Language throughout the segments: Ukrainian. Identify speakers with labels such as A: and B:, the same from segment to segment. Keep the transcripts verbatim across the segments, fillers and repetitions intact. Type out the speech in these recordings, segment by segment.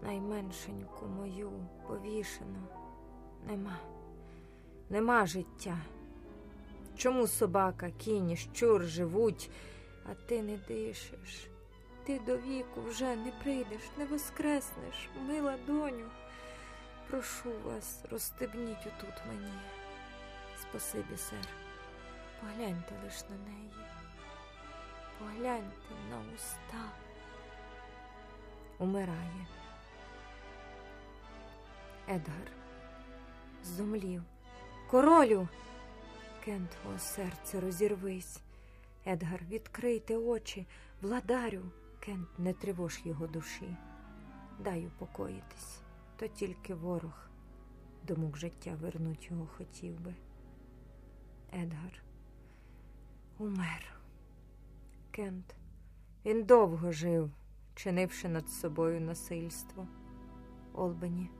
A: найменшеньку мою повішено. Нема, нема життя. Чому собака, кінь, щур живуть, а ти не дишиш? Ти до віку вже не прийдеш, не воскреснеш, мила доню. Прошу вас, розстебніть отут мені. Спасибі, сер. Погляньте лиш на неї. Погляньте на уста. Умирає. Едгар зомлів. Королю! Кент, о серце, розірвись. Едгар, відкрийте очі. Владарю! Кент, не тривож його душі. Дай упокоїтись. То тільки ворог до мук життя вернуть його хотів би. Едгар умер. Кент, він довго жив, чинивши над собою насильство. Олбані,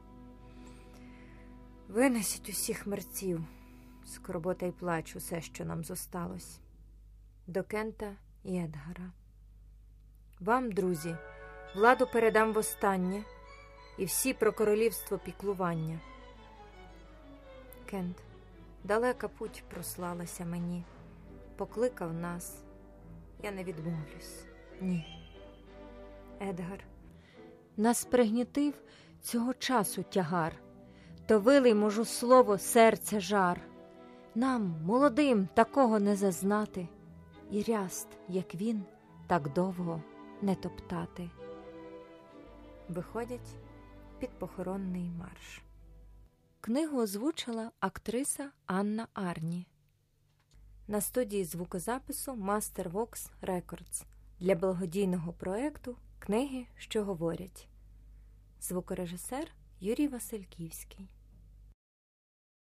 A: винесіть усіх мерців, скорбота й плач, усе, що нам зосталось. До Кента і Едгара. Вам, друзі, владу передам востаннє, і всі про королівство піклування. Кент, далека путь прослалася мені, покликав нас, я не відмовлюсь, ні. Едгар, нас пригнітив цього часу тягар, то вилий можу слово серце жар. Нам, молодим, такого не зазнати, і ряст, як він, так довго не топтати. Виходять під похоронний марш. Книгу озвучила актриса Анна Арні. На студії звукозапису Mastervox Records для благодійного проекту «Книги, що говорять». Звукорежисер Юрій Васильківський.